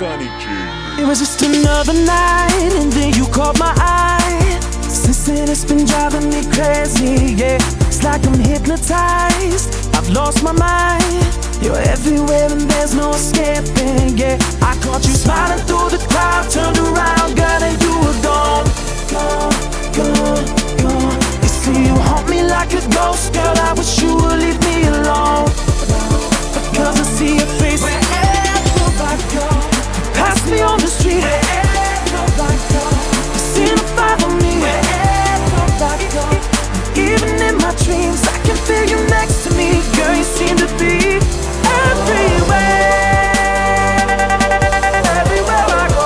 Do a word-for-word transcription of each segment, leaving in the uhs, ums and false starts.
Sonny J. It was just another night, and then you caught my eye. Since then it's been driving me crazy, yeah. It's like I'm hypnotized, I've lost my mind. You're everywhere and there's no escaping, yeah. I caught you smiling through the crowd, turned around, girl, and you were gone. Gone, gone, gone. You see, you haunt me like a ghost, girl, I wish you would leave me alone. Because I see your face wherever I go. Pass me on the street wherever I go. You seem to follow me wherever I go. Even in my dreams, I can feel you next to me. Girl, you seem to be everywhere. Everywhere I go.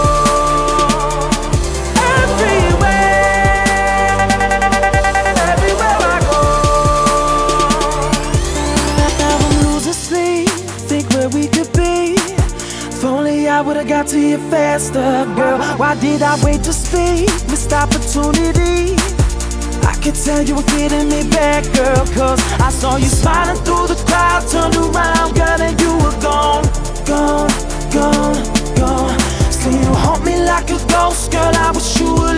Everywhere. Everywhere I go. Now I'm losing sleep, think where we could be. If only I would've got to you faster, girl. Why did I wait to speak? Missed opportunity. I could tell you were getting me back, girl, cause I saw you smiling through the crowd, turned around, girl, and you were gone. Gone, gone, gone. See you haunt me like a ghost, girl, I wish you would